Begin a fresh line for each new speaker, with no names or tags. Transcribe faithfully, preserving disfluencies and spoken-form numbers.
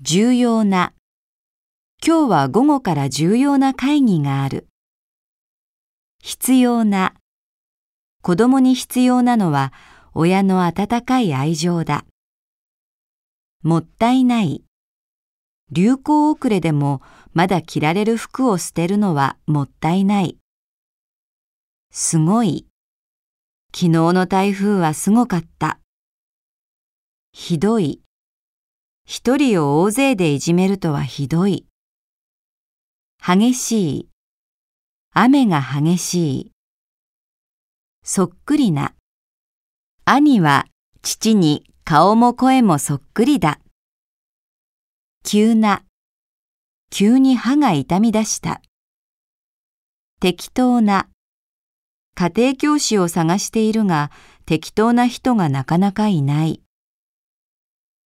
重要な。今日は午後から重要な会議がある。必要な。子供に必要なのは親の温かい愛情だ。もったいない。流行遅れでもまだ着られる服を捨てるのはもったいない。すごい。昨日の台風はすごかった。ひどい。一人を大勢でいじめるとはひどい。激しい。雨が激しい。そっくりな。兄は父に顔も声もそっくりだ。急な。急に歯が痛み出した。適当な。家庭教師を探しているが適当な人がなかなかいない。